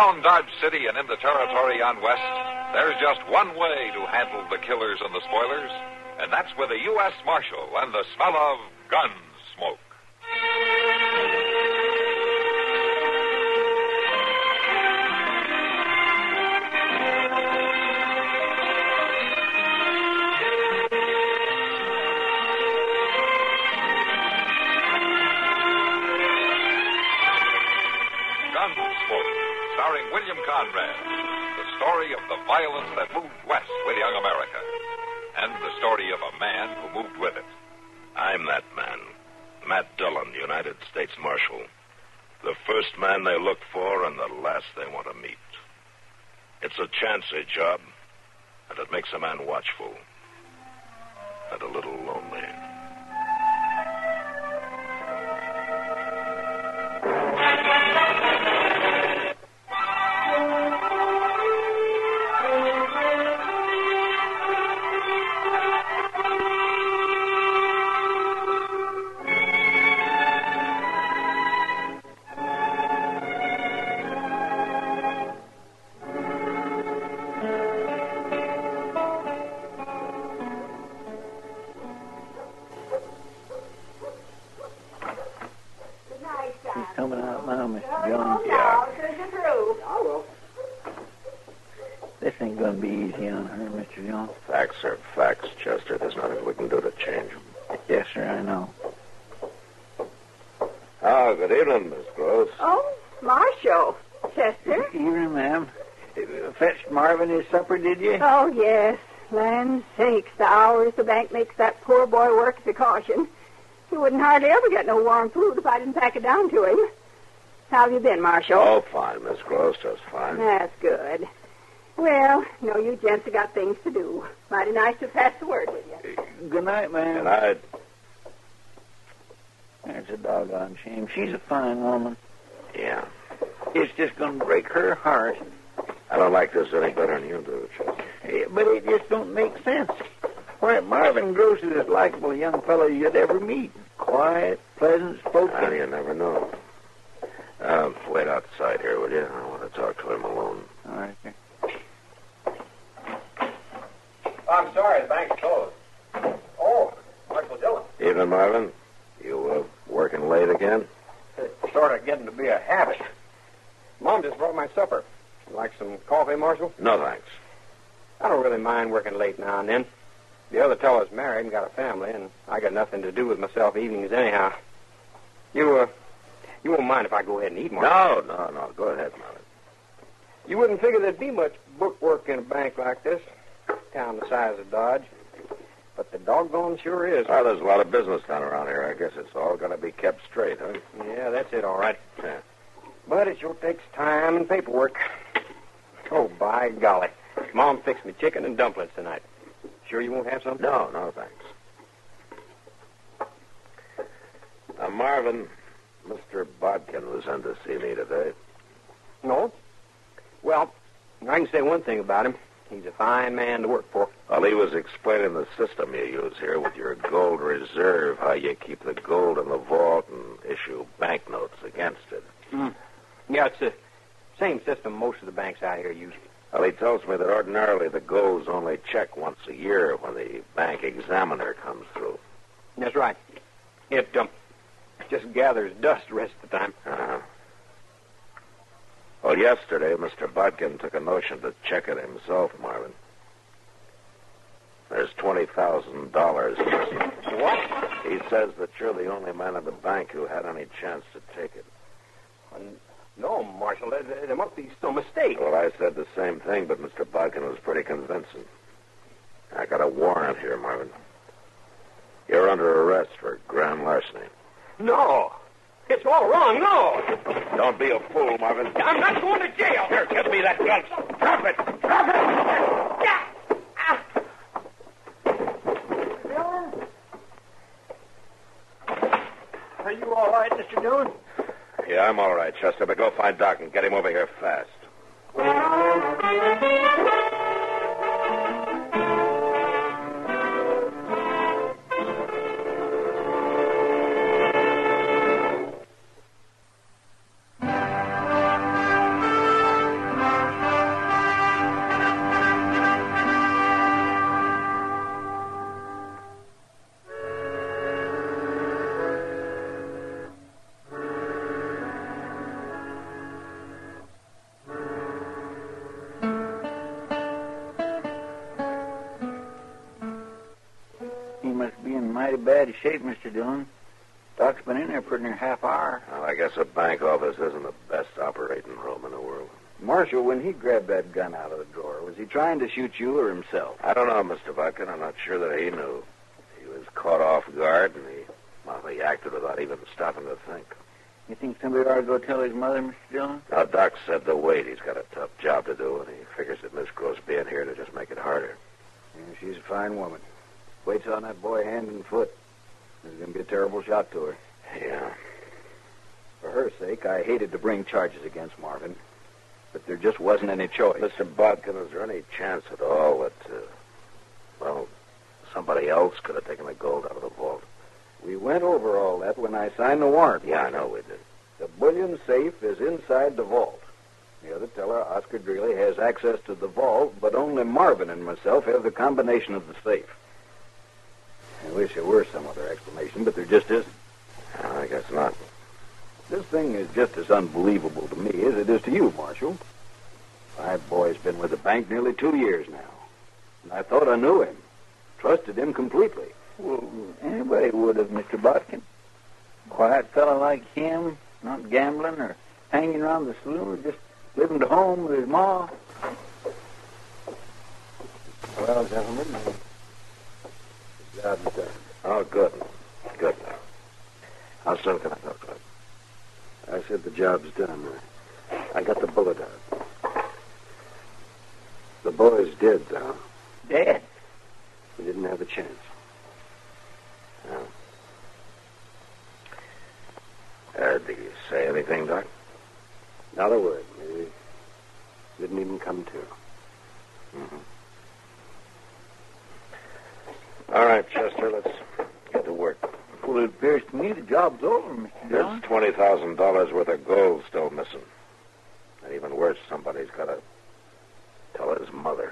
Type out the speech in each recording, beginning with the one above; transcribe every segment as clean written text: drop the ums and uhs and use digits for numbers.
Around Dodge City and in the territory on West, there's just one way to handle the killers and the spoilers, and that's with a U.S. Marshal and the smell of gun smoke. Gunsmoke, starring William Conrad. The story of the violence that moved west with young America. And the story of a man who moved with it. I'm that man. Matt Dillon, United States Marshal. The first man they look for and the last they want to meet. It's a chancy job, and it makes a man watchful. And a little lonely. Coming out now, Mr. Jones. Yeah. This ain't going to be easy on her, Mr. Jones. Facts are facts, Chester. There's nothing we can do to change them. Yes, sir, I know. Ah, good evening, Miss Gross. Oh, Marshal. Chester? Evening, ma'am. Fetched Marvin his supper, did you? Oh, yes. Land sakes, the hours the bank makes that poor boy work as a caution. He wouldn't hardly ever get no warm food if I didn't pack it down to him. How have you been, Marshal? Oh, fine, Miss Gross, just fine. That's good. Well, you gents have got things to do. Mighty nice to pass the word with you. Good night, ma'am. Good night. That's a doggone shame. She's a fine woman. Yeah. It's just going to break her heart. I don't like this any better than you do, Chester. But it just don't make sense. Why, Marvin Gross is as likable a young fellow you'd ever meet. Quiet, pleasant spoken. Well, you never know. Wait outside here, will you? I want to talk to him alone. All right, sir. I'm sorry, the bank's closed. Oh, Marshal Dillon. Evening, Marvin. You working late again? It's sort of getting to be a habit. Mom just brought my supper. Like some coffee, Marshal? No, thanks. I don't really mind working late now and then. The other fellow's married and got a family, and I got nothing to do with myself evenings anyhow. You won't mind if I go ahead and eat, Marshal? No. Go ahead, Marvin. You wouldn't figure there'd be much book work in a bank like this, town the size of Dodge. But the doggone sure is. Well, there's a lot of business done around here. I guess it's all got to be kept straight, huh? Yeah, that's it, all right. Yeah. But it sure takes time and paperwork. Oh, by golly. Mom fixed me chicken and dumplings tonight. Sure you won't have some? No, thanks. Marvin, Mr. Bodkin was in to see me today. No? Well, I can say one thing about him. He's a fine man to work for. Well, he was explaining the system you use here with your gold reserve, how you keep the gold in the vault and issue banknotes against it. Yeah, it's the same system most of the banks out here use. Well, he tells me that ordinarily the gold's only checked once a year when the bank examiner comes through. That's right. It just gathers dust the rest of the time. Uh-huh. Well, yesterday, Mr. Bodkin took a notion to check it himself, Marvin. There's $20,000 missing. What? He says that you're the only man in the bank who had any chance to take it. No, Marshal, there must be some mistake. Well, I said the same thing, but Mr. Bodkin was pretty convincing. I got a warrant here, Marvin. You're under arrest for grand larceny. No. It's all wrong, no. Don't be a fool, Marvin. I'm not going to jail. Here, give me that gun. Drop it. Drop it. Yeah. Are you all right, Mr. Dillon? Yeah, I'm all right, Chester, but go find Doc and get him over here fast. mighty bad shape, Mr. Dillon. Doc's been in there pretty near half hour. Well, I guess a bank office isn't the best operating room in the world. Marshal, when he grabbed that gun out of the drawer, was he trying to shoot you or himself? I don't know, Mr. Vodkin. I'm not sure that he knew. He was caught off guard, and he acted without even stopping to think. You think somebody ought to go tell his mother, Mr. Dillon? Now, Doc said to wait. He's got a tough job to do, and he figures that Miss Gross being here to just make it harder. Yeah, she's a fine woman. Waits on that boy hand and foot. There's going to be a terrible shock to her. Yeah. For her sake, I hated to bring charges against Marvin, but there just wasn't any choice. Mr. Bodkin, is there any chance at all that, somebody else could have taken the gold out of the vault? We went over all that when I signed the warrant. Yeah, I know we did. The bullion safe is inside the vault. The other teller, Oscar Greeley, has access to the vault, but only Marvin and myself have the combination of the safe. I wish there were some other explanation, but there just isn't. I guess not. This thing is just as unbelievable to me as it is to you, Marshal. My boy's been with the bank nearly 2 years now, and I thought I knew him, trusted him completely. Well, anybody would have, Mr. Bodkin. Quiet fellow like him, not gambling or hanging around the saloon, just living at home with his ma. Well, gentlemen, the job's done. Oh, good. Good. How soon can I talk to him? I said the job's done. I got the bullet out. The boy's dead, though. Dead? We didn't have a chance. Did you say anything, Doc? Not a word. He didn't even come to. Mm-hmm. All right, Chester, let's get to work. Well, it appears to me the job's over, Mr. Dillon. There's $20,000 worth of gold still missing. And even worse, somebody's got to tell his mother.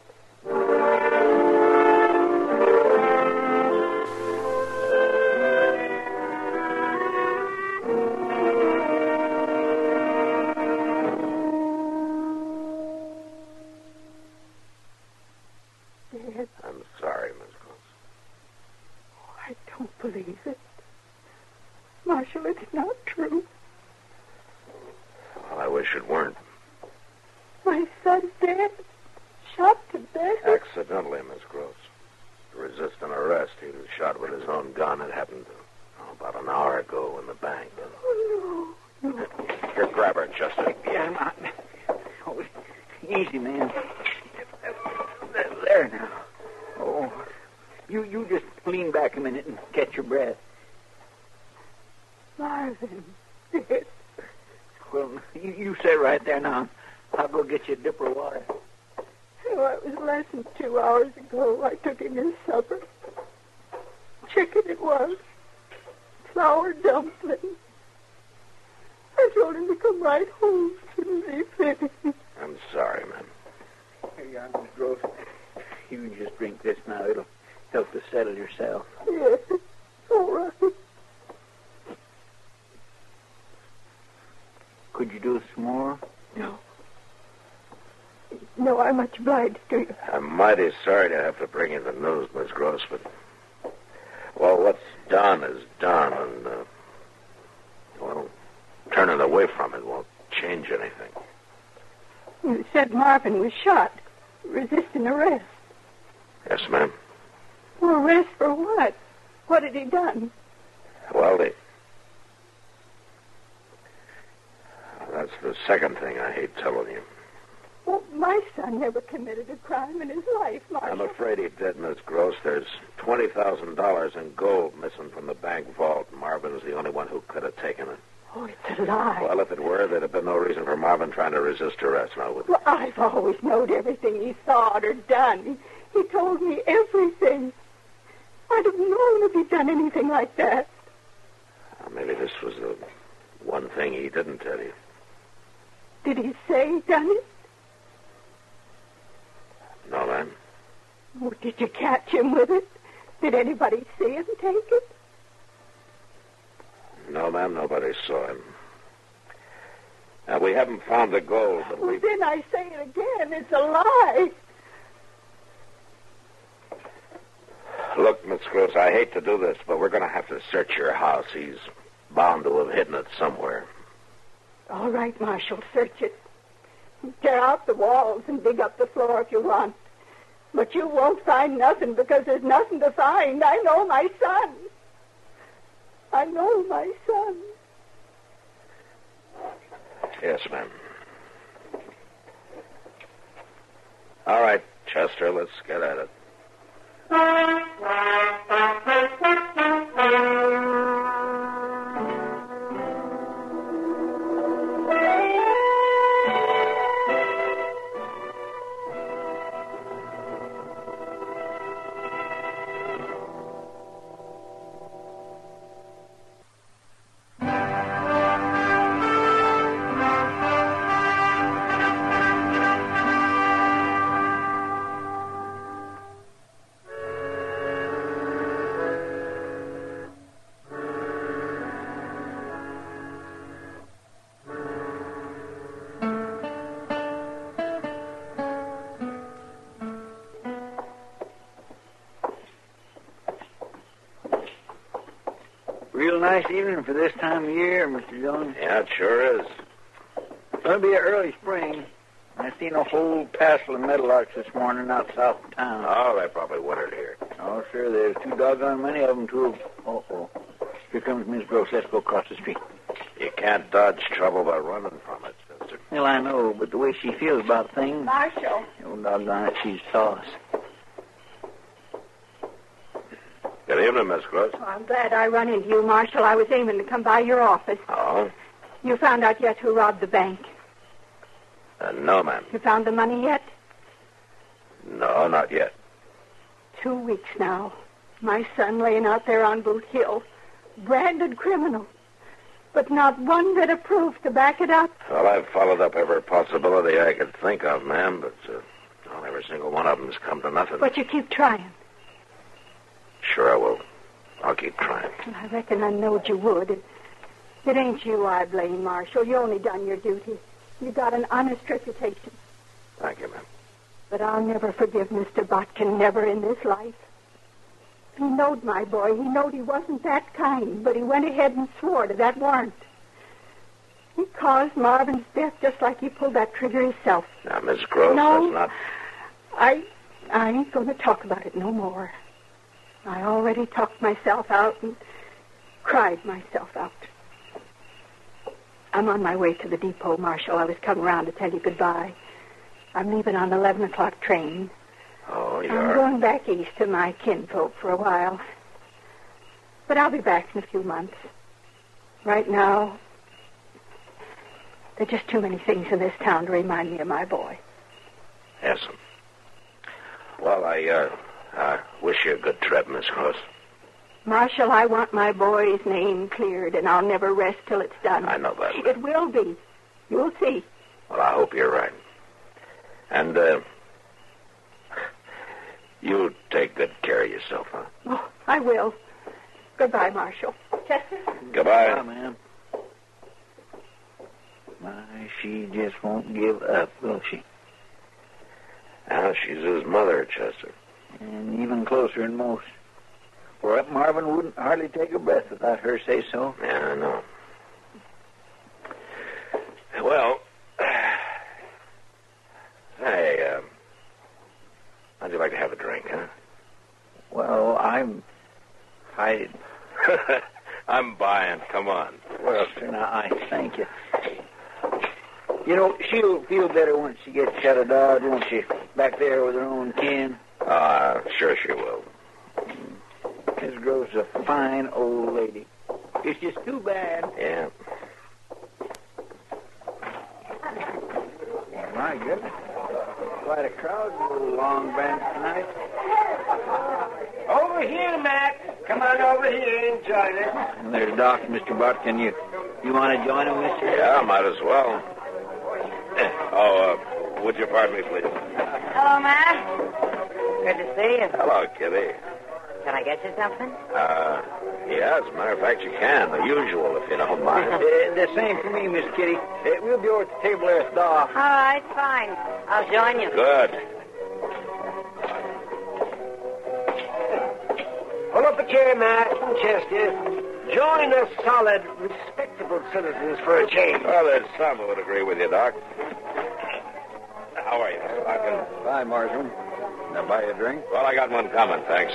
Dad, I'm sorry, Miss Gross. I don't believe it. Marshal, it's not true. Well, I wish it weren't. My son's dead. Shot to death. Accidentally, Miss Gross. To resist an arrest, he was shot with his own gun. It happened about an hour ago in the bank. Oh, no. Here, grab her, Chester. Yeah, I'm not. Oh, easy, man. There now. Oh, you just lean back a minute and catch your breath. Marvin, dead. Well, you sit right there now. I'll go get you a dipper of water. Oh, it was less than 2 hours ago. I took him his supper. Chicken it was. Flour dumpling. I told him to come right home as soon as he finished. I'm sorry, man. Here you are, Miss Gross. You can just drink this now. It'll help to settle yourself. Yes, all right. Could you do some more? No. No, I'm much obliged to you. I'm mighty sorry to have to bring you the news, Miss Gross, but... Well, what's done is done, and, turning away from it won't change anything. You said Marvin was shot, resisting arrest. Yes, ma'am. Well, arrest for what? What had he done? Well, that's the second thing I hate telling you. Well, my son never committed a crime in his life, Marshal. I'm afraid he did, Miss Gross. There's $20,000 in gold missing from the bank vault. Marvin's the only one who could have taken it. Oh, it's a lie. Well, if it were, there'd have been no reason for Marvin trying to resist arrest, now would there? Well, I've always known everything he thought or done. He told me everything. I'd have known if he'd done anything like that. Maybe this was the one thing he didn't tell you. Did he say he'd done it? No, ma'am. Oh, did you catch him with it? Did anybody see him take it? No, ma'am, nobody saw him. Now, we haven't found the gold, but Well, then I say it again. It's a lie. Look, Miss Gross, I hate to do this, but we're going to have to search your house. He's bound to have hidden it somewhere. All right, Marshal, search it. Tear out the walls and dig up the floor if you want. But you won't find nothing because there's nothing to find. I know my son. I know my son. Yes, ma'am. All right, Chester, let's get at it. Real nice evening for this time of year, Mr. Dillon. Yeah, it sure is. It'll be an early spring. I seen a whole passel of meadowlarks this morning out south of town. Oh, they probably wintered here. Oh, sure, there's too doggone many of them, too. Uh-oh. Here comes Miss Gross. Let's go across the street. You can't dodge trouble by running from it, Chester. Well, I know, but the way she feels about things... Marshal. Oh, doggone it, she's sauce. Good evening, Miss Gross. Oh, I'm glad I run into you, Marshal. I was aiming to come by your office. Oh? You found out yet who robbed the bank? No, ma'am. You found the money yet? No, not yet. 2 weeks now. My son laying out there on Boot Hill. Branded criminal. But not one bit of proof to back it up. Well, I've followed up every possibility I could think of, ma'am, but well, every single one of them's come to nothing. But you keep trying. Sure I will. I'll keep trying. I reckon I knowed you would. It ain't you I blame, Marshal. You only done your duty. You got an honest reputation. Thank you, ma'am. But I'll never forgive Mr. Botkin, never in this life. He knowed my boy. He knowed he wasn't that kind, but he went ahead and swore to that warrant. He caused Marvin's death just like he pulled that trigger himself. Now, Miss Gross, No. that's not... I ain't going to talk about it no more. I already talked myself out and cried myself out. I'm on my way to the depot, Marshal. I was coming around to tell you goodbye. I'm leaving on the 11 o'clock train. Oh, you I'm are? going back east to my kinfolk for a while. But I'll be back in a few months. Right now, there are just too many things in this town to remind me of my boy. Yes, ma'am. Well, I wish you a good trip, Miss Gross. Marshal, I want my boy's name cleared, and I'll never rest till it's done. I know that. It will be. You'll see. Well, I hope you're right. And, you take good care of yourself, huh? Oh, I will. Goodbye, Marshal. Chester? Goodbye. Bye, ma'am. My, she just won't give up, will she? Now, she's his mother, Chester. And even closer than most. For Marvin wouldn't hardly take a breath without her say so. Yeah, I know. Well, hey, how'd you like to have a drink, huh? Well, I I'm buying. Come on. well, sir, now, I thank you. You know, she'll feel better once she gets out of Dodge, won't she? Back there with her own kin. Sure she will. Miss Gross is a fine old lady. It's just too bad. Yeah. My goodness. Quite a crowd in the little long bench tonight. Over here, Matt. Come on over here and join us. And there's Doc, Mr. Botkin. You want to join him, Mr.? Yeah, might as well. Would you pardon me, please? Hello, Matt. Good to see you. Hello, Kitty. Can I get you something? Yeah, as a matter of fact, you can. The usual, if you don't mind. The same for me, Miss Kitty. We'll be over at the table there with Doc. All right, fine. I'll join you. Good. here, Matt and Chester. Join us solid, respectable citizens for a change. Well, there's some who would agree with you, Doc. How are you, Mr. Larkin? Fine, Marshal. Now buy you a drink? Well, I got one coming, thanks.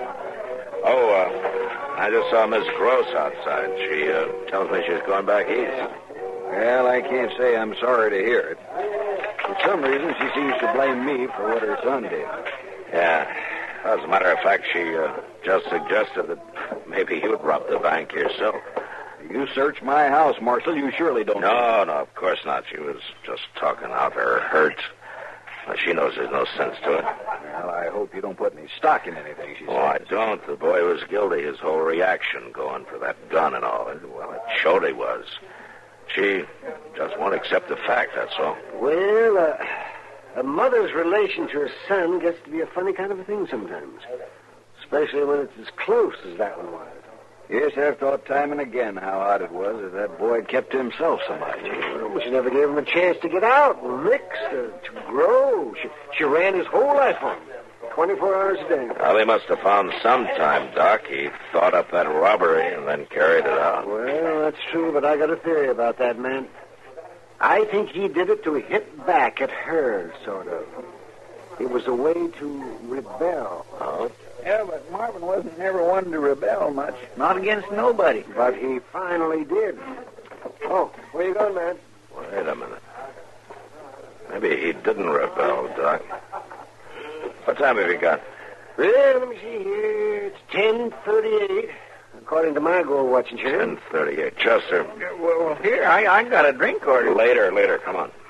I just saw Miss Gross outside. She tells me she's going back east. Well, I can't say I'm sorry to hear it. For some reason, she seems to blame me for what her son did. Yeah. As a matter of fact, she just suggested that maybe you'd rob the bank yourself. You searched my house, Marshal. You surely don't... No, of course not. She was just talking out her hurt. Well, she knows there's no sense to it. Well, I hope you don't put any stock in anything she said. Oh, I don't. The boy was guilty. His whole reaction going for that gun and all. Well, it showed he was. She just won't accept the fact, that's all. Well, a mother's relation to her son gets to be a funny kind of a thing sometimes. Especially when it's as close as that one was. Yes, I've thought time and again how odd it was that that boy had kept to himself so much. Well, she never gave him a chance to get out and mix, to grow. She ran his whole life on him, 24 hours a day. Well, he must have found some time, Doc. He thought up that robbery and then carried it out. Well, that's true, but I got a theory about that man. I think he did it to hit back at her, sort of. It was a way to rebel. Oh? Yeah, but Marvin wasn't never one to rebel much. Not against nobody. But he finally did. Oh, where you going, man? Wait a minute. Maybe he didn't rebel, Doc. What time have you got? Well, let me see here. It's 10:38, according to my gold watching chair. 10:38. Chester. Well, here, I got a drink order. Later. Come on.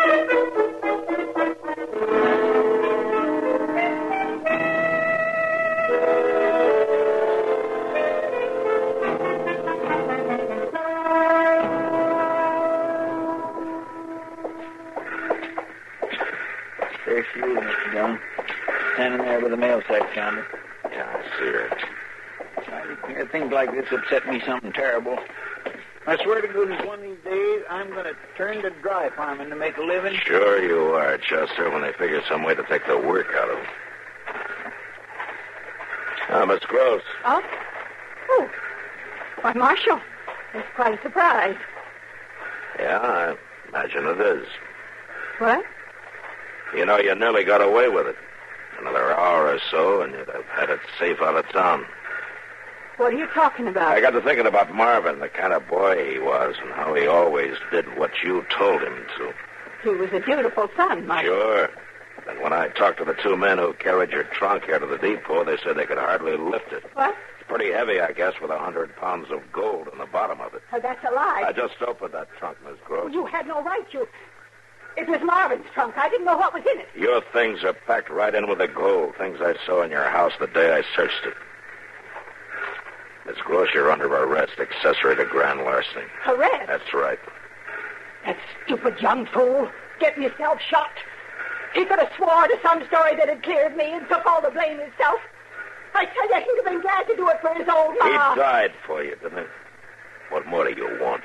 There she is, Mr. Dillon. Standing there with the mail sack counter. Yeah, I see her. Things like this upset me something terrible. I swear to goodness, one of these days, I'm going to turn to dry farming to make a living. Sure you are, Chester, when they figure some way to take the work out of it. Miss Gross. Oh? Oh. Why, Marshal, it's quite a surprise. Yeah, I imagine it is. What? You know, you nearly got away with it. Another hour or so, and you'd have had it safe out of town. What are you talking about? I got to thinking about Marvin, the kind of boy he was, and how he always did what you told him to. He was a beautiful son, Marshal. Sure. And when I talked to the two men who carried your trunk here to the depot, they said they could hardly lift it. What? It's pretty heavy, I guess, with 100 pounds of gold in the bottom of it. Oh, that's a lie. I just opened that trunk, Miss Gross. You had no right to. It was Marvin's trunk. I didn't know what was in it. Your things are packed right in with the gold, things I saw in your house the day I searched it. Miss Gross, you're under arrest, accessory to grand larceny. Arrest? That's right. That stupid young fool. Getting himself shot. He could have swore to some story that had cleared me and took all the blame himself. I tell you, he'd have been glad to do it for his old ma. He died for you, didn't he? What more do you want?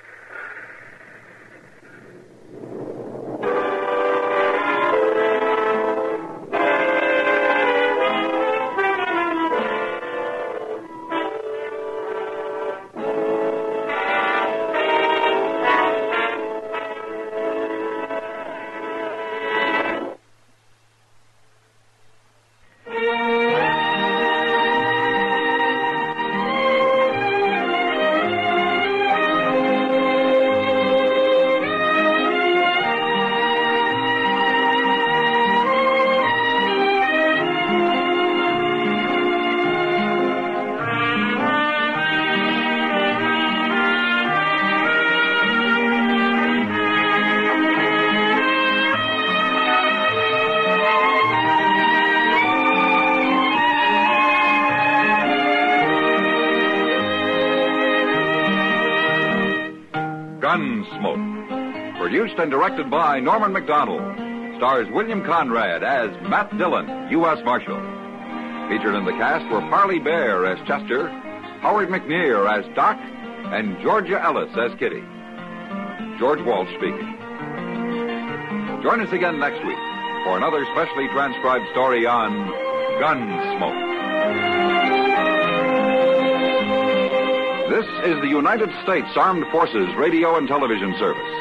Gunsmoke. Produced and directed by Norman McDonald. Stars William Conrad as Matt Dillon, U.S. Marshal. Featured in the cast were Parley Bear as Chester, Howard McNear as Doc, and Georgia Ellis as Kitty. George Walsh speaking. Join us again next week for another specially transcribed story on Gunsmoke. This is the United States Armed Forces Radio and Television Service.